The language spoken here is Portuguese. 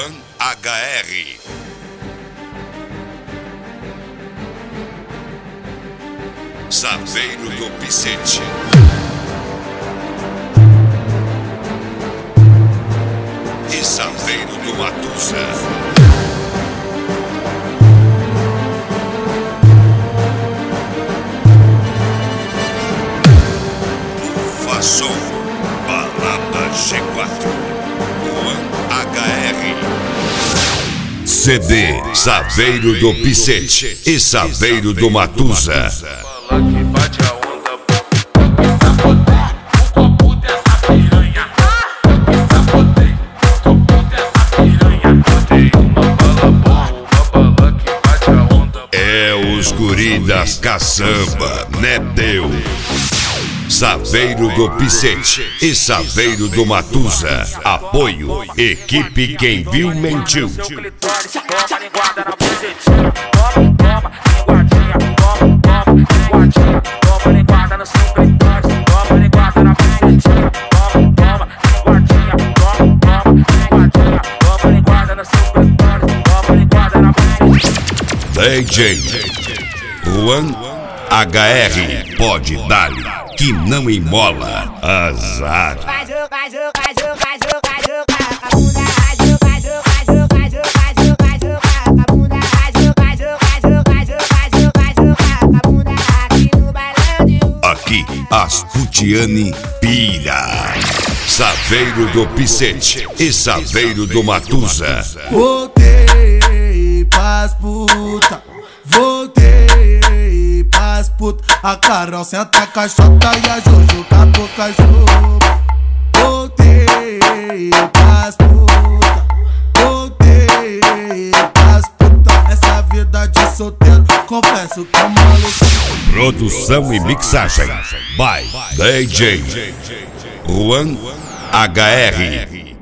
Juan HR. Saveiro do Picete. E Saveiro do Matusa. Som, Balada G4, Juan HR. CD, Saveiro do Picete e Saveiro do Matusa. É os guri das caçamba, né, Deus? Saveiro do Picete e Saveiro do Matusa. Apoio, equipe Quem Viu Mentiu. DJ Juan HR, pode dar-lhe que não embola, azar. Aqui, as Putiane pira. Saveiro do Picete e Saveiro do Matusa. Voltei pras puta, voltei pras puta. A Carol senta a caixota e a Jojo com a boca juba. Voltei pras puta, voltei pras puta. Essa vida de solteiro, confesso que é maluco. Produção e mixagem by DJ Juan HR.